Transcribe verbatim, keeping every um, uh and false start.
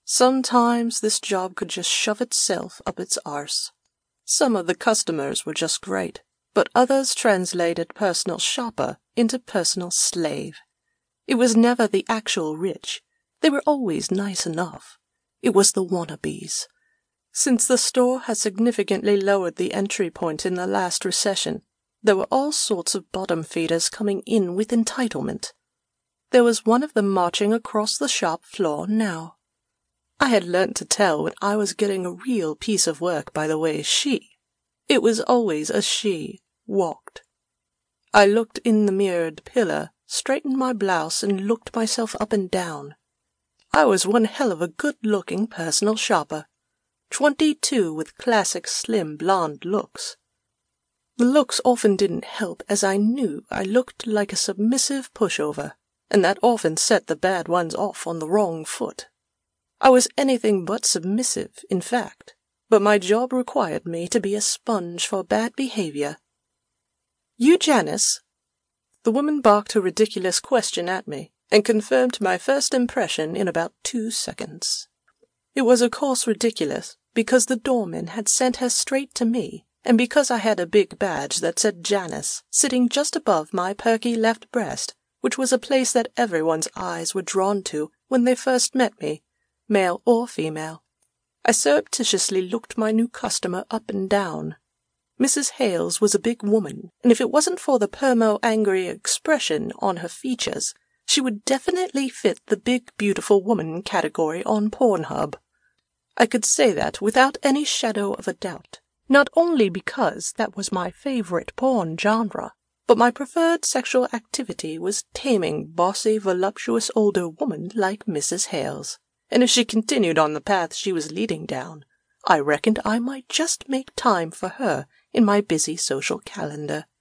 Sometimes this job could just shove itself up its arse. Some of the customers were just great, but others translated personal shopper into personal slave. It was never the actual rich. They were always nice enough. It was the wannabes. Since the store had significantly lowered the entry point in the last recession, there were all sorts of bottom feeders coming in with entitlement. There was one of them marching across the shop floor now. I had learnt to tell when I was getting a real piece of work by the way she, it was always a she, walked. I looked in the mirrored pillar, straightened my blouse, and looked myself up and down. I was one hell of a good-looking personal shopper. Twenty-two with classic slim blonde looks. The looks often didn't help, as I knew I looked like a submissive pushover, and that often set the bad ones off on the wrong foot. I was anything but submissive, in fact, but my job required me to be a sponge for bad behavior. "You Janice?" The woman barked a ridiculous question at me, and confirmed my first impression in about two seconds. It was of course ridiculous, because the doorman had sent her straight to me, and because I had a big badge that said Janice sitting just above my perky left breast, which was a place that everyone's eyes were drawn to when they first met me, male or female. I surreptitiously looked my new customer up and down. Missus Hales was a big woman, and if it wasn't for the permo-angry expression on her features, she would definitely fit the big beautiful woman category on Pornhub. I could say that without any shadow of a doubt, not only because that was my favorite porn genre, but my preferred sexual activity was taming bossy, voluptuous older woman like Missus Hales, and if she continued on the path she was leading down, I reckoned I might just make time for her in my busy social calendar.